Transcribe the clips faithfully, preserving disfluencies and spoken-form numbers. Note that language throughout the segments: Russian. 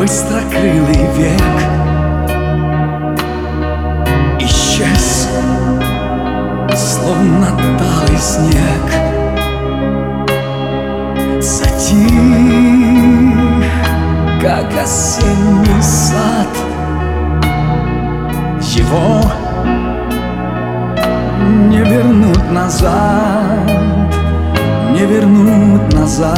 быстрокрылый век исчез, словно талый снег. Затих, как осенний сад. Его не вернуть назад, не вернуть назад.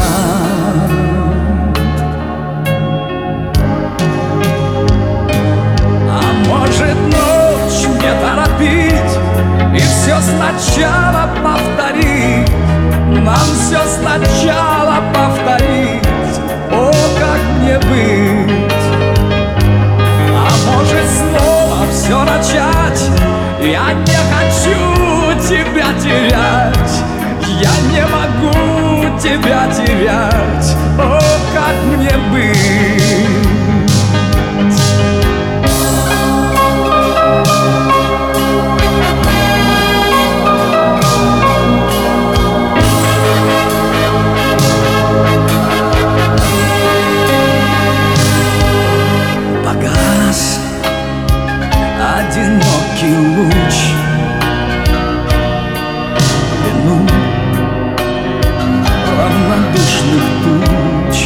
А может, ночь не торопить и все сначала повторить, нам все сначала повторить. О, как мне быть? А может, снова все начать? Я не хочу тебя терять, я не могу тебя терять. О, как мне быть? Погас одинокий луч, вину равнодушных туч.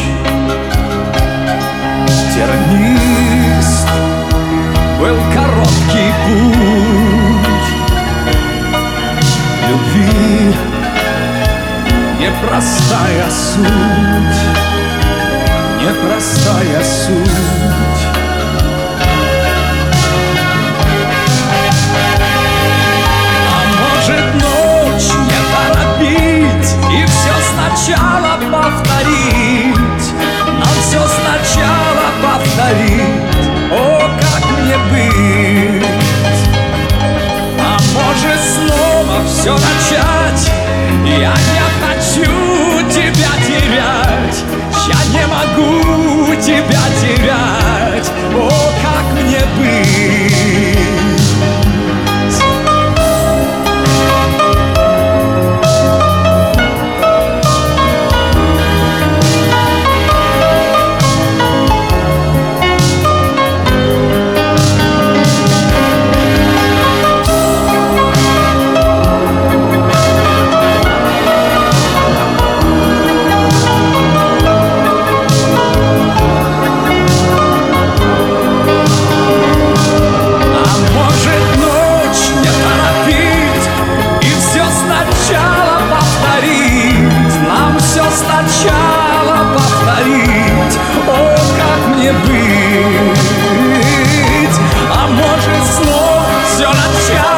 Тернист был короткий путь любви, непростая суть, непростая суть. И все сначала повторить, нам все сначала повторить. О, как мне быть? А может, снова все начать? Я не хочу тебя терять, я не могу тебя терять. О, как мне быть? Сначала повторить, о, как мне быть? А может, снова все начать?